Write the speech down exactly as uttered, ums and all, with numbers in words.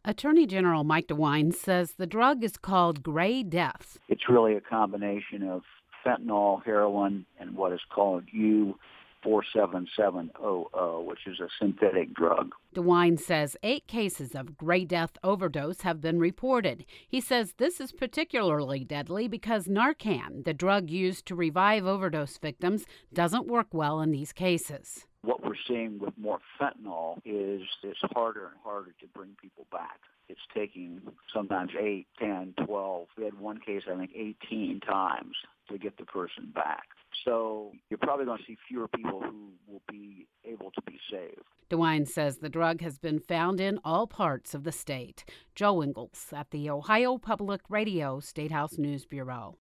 Attorney General Mike DeWine says the drug is called Gray Death. It's really a combination of fentanyl, heroin, and what is called U four seven seven hundred, which is a synthetic drug. DeWine says eight cases of Gray Death overdose have been reported. He says this is particularly deadly because Narcan, the drug used to revive overdose victims, doesn't work well in these cases. What we're seeing with more fentanyl is it's harder and harder to bring people back. It's taking sometimes eight, ten, twelve. We had one case, I think, eighteen times to get the person back. So you're probably going to see fewer people who will be able to be saved. DeWine says the drug has been found in all parts of the state. Joe Ingles at the Ohio Public Radio State House News Bureau.